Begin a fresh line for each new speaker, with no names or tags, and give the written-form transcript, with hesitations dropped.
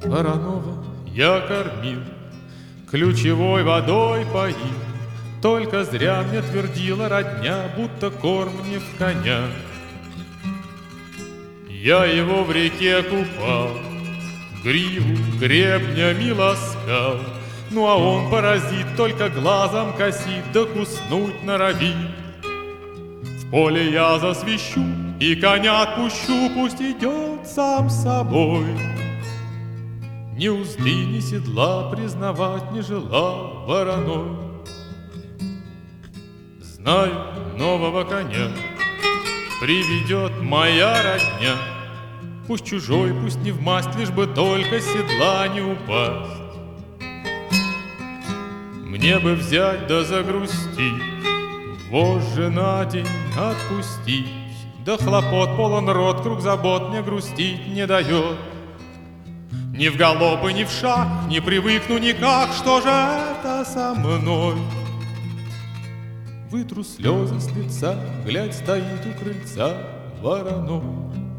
Воронова я кормил, ключевой водой поил. Только зря мне твердила родня, будто корм не в коня. Я его в реке купал, гриву гребнями ласкал. Ну а он, паразит, только глазом косит, да куснуть норовит. В поле я засвищу и коня отпущу, пусть идет сам собой. Ни узды, ни седла признавать не желал вороной. Знаю, нового коня приведет моя родня. Пусть чужой, пусть не в масть, лишь бы только с седла не упасть. Мне бы взять да загрустить, вожжи на день отпустить, да хлопот полон рот, круг забот мне грустить не дает. Ни в галоп и ни в шаг не привыкну никак, что же это со мной? Вытру слезы с лица, глядь, стоит у крыльца Воронов.